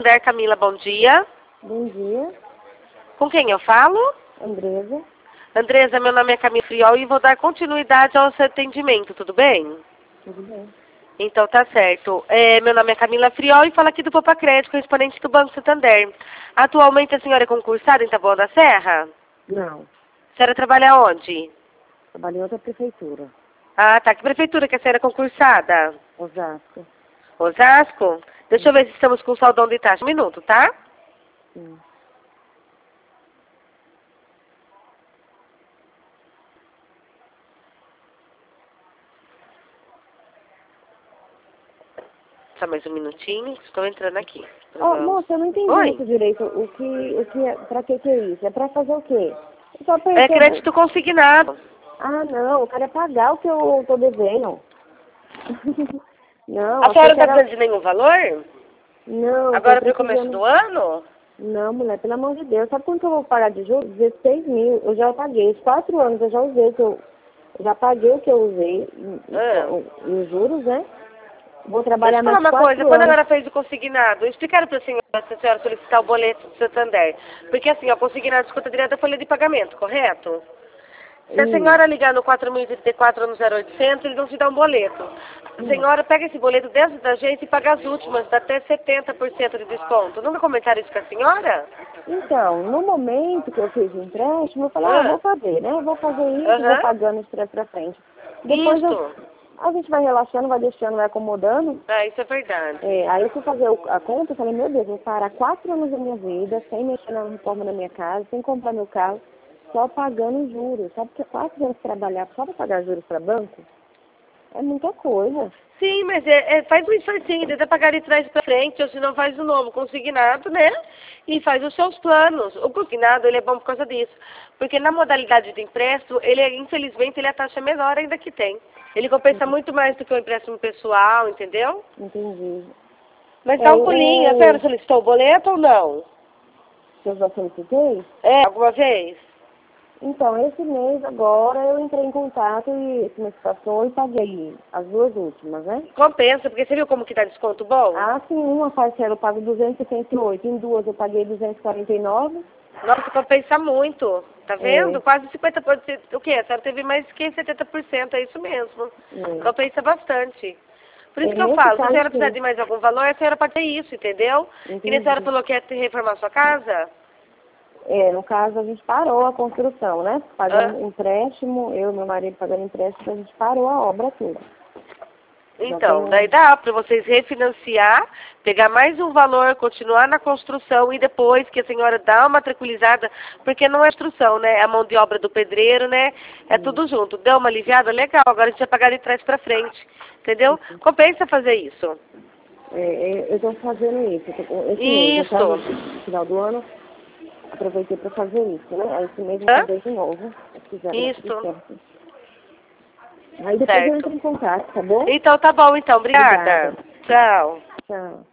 Camila, bom dia. Bom dia, Com quem eu falo? Andresa. Andresa, meu nome é Camila Friol e vou dar continuidade ao seu atendimento, tudo bem? Tudo bem? Então tá certo. Meu nome é Camila Friol e falo aqui do Poupa Crédito, correspondente do Banco Santander. Atualmente a senhora é concursada em Taboão da Serra? Não, A senhora trabalha onde? trabalho em outra prefeitura, Ah, tá. Que prefeitura que a senhora é concursada? Osasco. Osasco? Deixa eu ver se estamos com saldão de taxa. Um minuto, tá? Sim. Só mais um minutinho, estou entrando aqui. Oh, moça, eu não entendi Oi? muito direito pra que é isso? É pra fazer o quê? Eu só É percebo... crédito consignado. Ah, não, eu quero é pagar o que eu tô devendo. Não, A achei senhora que não está era... precisando de nenhum valor? Não, eu tô Agora para o começo do precisando... ano? Não, mulher, pelo amor de Deus, sabe quanto eu vou pagar de juros? 16 mil, eu já paguei, os 4 anos eu já usei o que eu já paguei o que eu usei, Ah. e os juros, né? Vou Deixa trabalhar eu falar mais uma 4 coisa, quando a anos. senhora fez o consignado, explicaram para a senhora solicitar o boleto do Santander. Porque assim, ó, consignado desconta direto da folha de pagamento, correto? Se a Isso. senhora ligar no 4034 no 0800, eles vão te dar um boleto. A senhora pega esse boleto dentro da agência e paga as últimas, dá até 70% de desconto. Nunca comentaram isso com a senhora? Então, no momento que eu fiz o empréstimo, eu falei, ah, Ah, vou fazer, né? Vou fazer isso, vou aham. pagando isso pra frente. Depois Isto. a gente vai relaxando, vai deixando, vai acomodando. Ah, isso é verdade. Aí eu fui fazer a conta, eu falei, meu Deus, vou parar 4 anos da minha vida, sem mexer na reforma da minha casa, sem comprar meu carro, só pagando juros. Sabe que 4 anos trabalhar só para pagar juros para banco? É muita coisa. Sim, mas faz um esforcinho, tenta pagar de trás para frente, ou se não faz o novo consignado, né? E faz os seus planos. O consignado, ele é bom por causa disso. Porque na modalidade de empréstimo, infelizmente, ele é a taxa menor ainda que tem. Ele compensa muito mais do que o empréstimo pessoal, entendeu? Entendi. Mas É, dá um pulinho. A senhora solicitou o boleto ou não? que eu já solicitei? Alguma vez? Então, esse mês agora eu entrei em contato e esse mês passou e paguei as 2 últimas, né? Compensa, porque você viu como que dá desconto bom? Ah, sim, uma parcela eu pago 268, em duas eu paguei 249. Nossa, compensa muito. Tá vendo? É, Quase 50%. O quê? A senhora teve mais que 70%, é isso mesmo. Compensa bastante. Por isso que eu nesse falo, se a caso senhora precisar sim, de mais algum valor, a senhora pode ter isso, entendeu? Que nem a senhora entendi. falou que ia reformar sua casa. No caso a gente parou a construção, né? Hã? Pagando empréstimo, eu e meu marido pagando empréstimo, a gente parou a obra toda. Já Então, daí tem dá para vocês refinanciar, pegar mais um valor, continuar na construção e depois que a senhora dá uma matriculizada, porque não é construção, né? É a mão de obra do pedreiro, né? É tudo junto. Deu uma aliviada? Legal. Agora a gente vai pagar de trás para frente. Entendeu? Compensa fazer isso. eu estou fazendo isso. Esse mês, no caso, Isso. no final do ano, aproveitei para fazer isso, né? Aí esse mês eu vou Hã? fazer de novo, se quiser dar tudo Isso. certo. Aí depois eu Certo. entro em contato, tá bom? Então tá bom, então. Obrigada. Obrigada. Tchau. Tchau.